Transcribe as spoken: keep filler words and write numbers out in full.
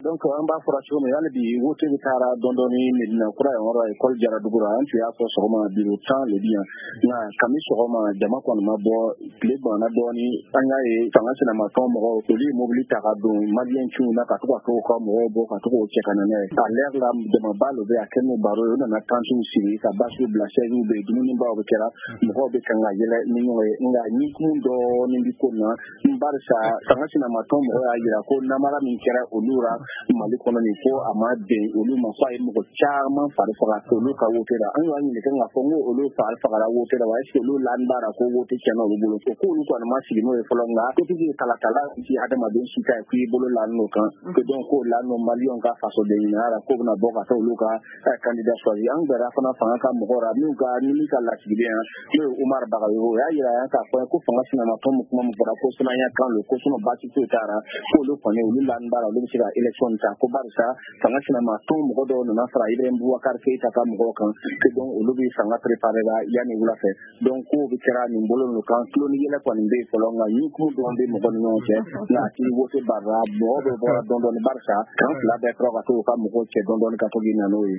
donc an b'a fɔra cogo min hali bi wote bɛ taara dɔndɔni Medina kura yan yɔrɔ école Jara-Dugu la an tun y'a fɔ sɔgɔma bureau tan le bi yan nka kami sɔgɔma jama kɔni ma bɔ tile banna dɔɔni an y'a ye fanga sinamatɔn mɔgɔw olu ye mobili ta ka don maliyɛncinw na ka to ka to ka mɔgɔw bɔ ka to k'o cɛ ka na n'a ye à l'heure la jamaba dɔ bɛ a kɛ n'o baro ye u nana tantiw sigi ka basiw bila chaise bɛ yen dumunibaw bɛ kɛra mɔgɔw bɛ kan ka yɛlɛ ni ɲɔgɔn ye nka ɲikun dɔɔnin bi ko na barisa fanga sinamatɔn mɔgɔw y'a jira ko namara min kɛra olu la Mali kɔnɔ nin ko a ma bɛn olu ma fɔ a ye mɔgɔ caman fari faga olu ka wote la an y'a ɲininka k'a fɔ n ko olu fari fagara wote la wa est-ce que olu lan b'ara ko wote tiɲɛna olu bolo ko olu kɔni ma sigi n'o ye fɔlɔ nka politique ye kalatala ci adamaden si ta ye k'i bolo lan n'o kan que donc ko lan n'o maliyɛnw ka fasoden ɲiniyara ko bɛna bɔ ka taa olu ka candidat choisi an gbɛra fana fanga ka mɔgɔw la min ka ni ka lasigiden yan n'o ye Umar Bagayogo o y'a jira yan k'a fɔ ko fanga sinamatɔn mu kuma min fɔra ko sinaya kan lo ko sinon baasi foyi t'a la ko olu kɔni olu lan b'ara olu bɛ se ka élection ta ko barisa fanga sinamatɔn mɔgɔ dɔw nana fara Ibrahim Boubacar Keïta ka mɔgɔw kan que donc olu bɛ fanga préparer la yanni wula fɛ donc ko bɛ kɛra nin bolo ninnu kan tulo ni yɛlɛ kɔni bɛ yen fɔlɔ nka ɲikumu dɔrɔn bɛ mɔgɔ ni ɲɔgɔn cɛ nka a t'i wote barra mɔgɔ bɛ bɔra dɔɔnin dɔɔnin barisa kan fila bɛɛ kɔrɔ ka to ka mɔgɔw cɛ dɔɔnin dɔɔnin ka to k'i na n'o ye